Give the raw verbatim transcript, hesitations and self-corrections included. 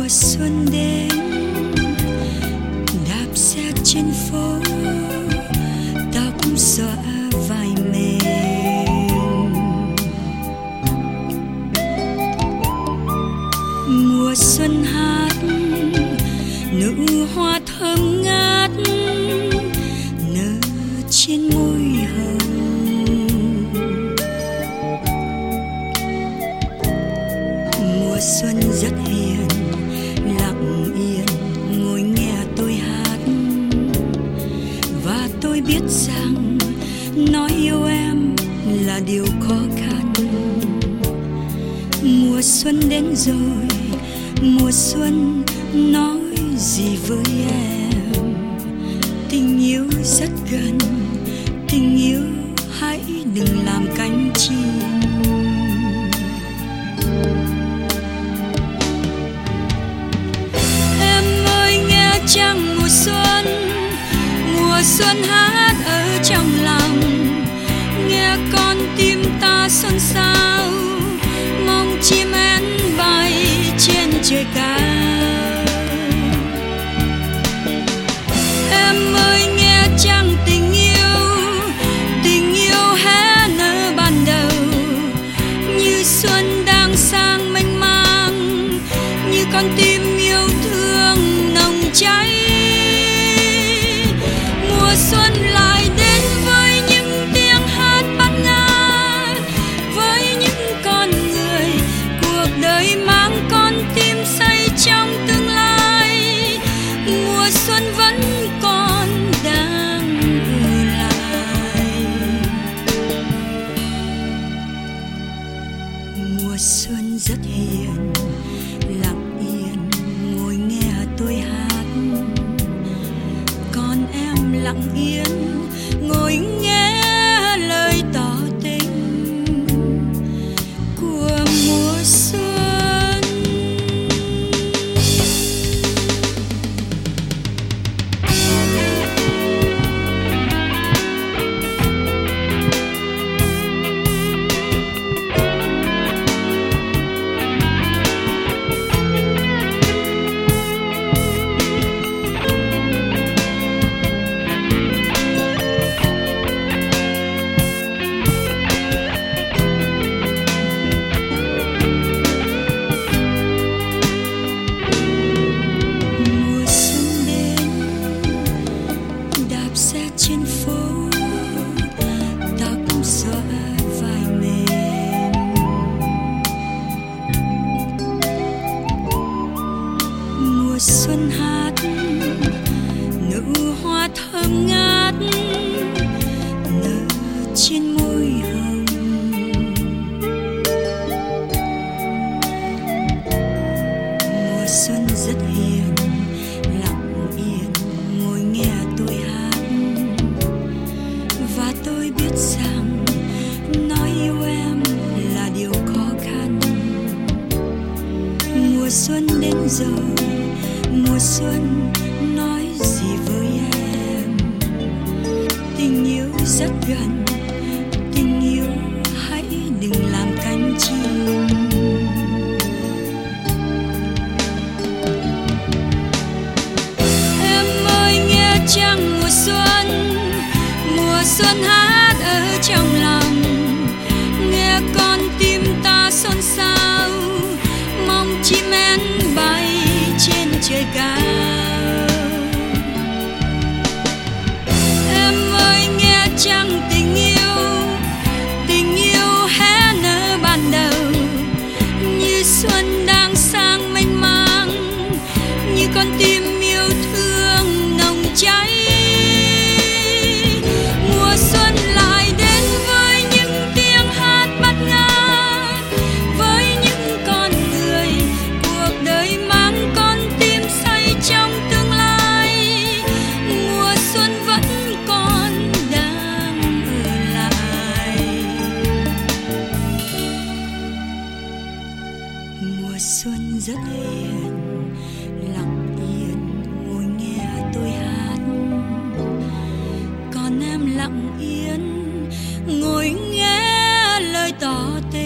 Mùa xuân đến đạp xe trên phố, tóc xõa vai mềm. Mùa xuân hát nụ hoa thơm ngát nở trên môi hồng. Mùa xuân rất hiền, lặng yên ngồi nghe tôi hát, và tôi biết rằng nói yêu em là điều khó khăn. Mùa xuân đến rồi, mùa xuân nói gì với em? Tình yêu rất gần, tình yêu hãy đừng làm cánh chim. Em ơi nghe chăng mùa xuân, mùa xuân hát ở trong lòng, nghe con tim ta xôn xao, mong chim én bay trên trời cao. Em ơi nghe chăng tình yêu, tình yêu hé nở ban đầu, như xuân đang sang mênh mang, như con tim yêu thương nồng cháy. Mùa xuân lại đến với những tiếng hát bát ngát, với những con người cuộc đời mang con tim say trong tương lai. Mùa xuân vẫn còn đang ở lại. Mùa xuân rất hiền, lặng yên ngồi nghe tôi hát, còn em lặng yên ngồi nghe lời tỏ tình của mùa xuân. Trên phố tóc xõa vai mềm. Mùa xuân hát nụ hoa thơm ngát nở trên môi hồng. Mùa xuân rất hiền, lặng yên ngồi nghe tôi hát, và tôi biết rằng nói yêu em là điều khó khăn. Mùa xuân đến rồi, mùa xuân nói gì với em? Tình yêu rất gần, tình yêu hãy đừng làm cánh chim. Em ơi nghe chăng mùa xuân, mùa xuân hát ở trong lòng, nghe con tim ta xôn xao, mong chim én bay trên trời cao. Em ơi nghe chăng tình yêu, tình yêu hé nở ban đầu, như xuân đang sang mênh mang, như con tim yêu thương nồng cháy. Mùa xuân rất hiền, lặng yên ngồi nghe tôi hát, còn em lặng yên ngồi nghe lời tỏ tình.